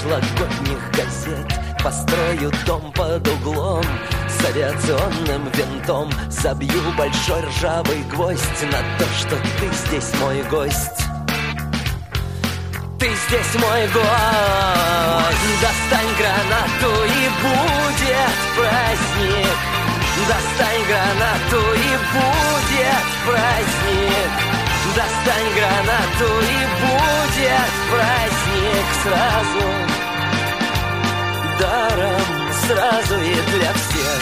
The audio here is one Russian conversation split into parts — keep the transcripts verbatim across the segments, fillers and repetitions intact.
прошлогодних газет. Построю дом под углом с авиационным винтом. Забью большой ржавый гвоздь на то, что ты здесь мой гость. Ты здесь мой гость. Достань гранату и будет праздник. Достань гранату и будет праздник. Достань гранату и будет праздник сразу. Даром, сразу и для всех.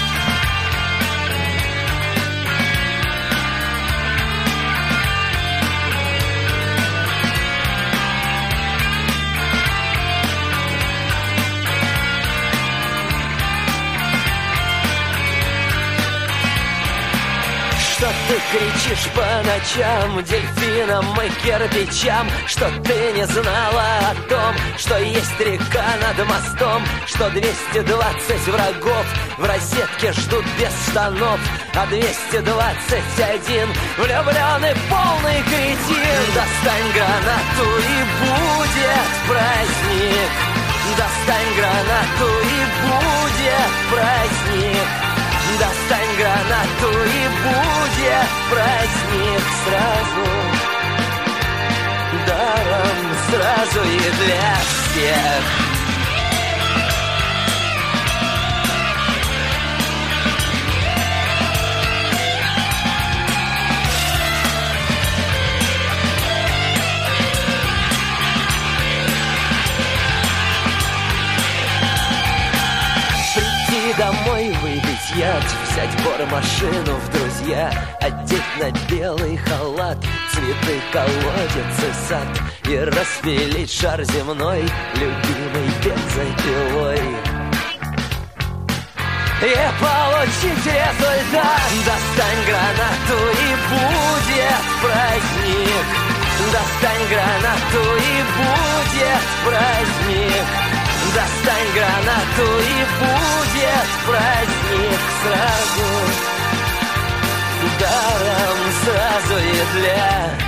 Что ты кричишь по ночам дельфинам и кирпичам? Что ты не знала о том, что есть река над мостом? Что двести двадцать врагов в розетке ждут без штанов, а двести двадцать один влюбленный полный кретин. Достань гранату и будет праздник. Достань гранату и будет праздник. Достань гранату и будет праздник сразу. Даром, сразу и для всех. Домой выпить яд, взять бормашину в друзья, одеть на белый халат цветы, колодец и сад, и распилить шар земной любимой бензопилой. И получить результат. Достань гранату и будет праздник. Достань гранату и будет праздник. Достань гранату и будет праздник сразу. Даром, сразу и для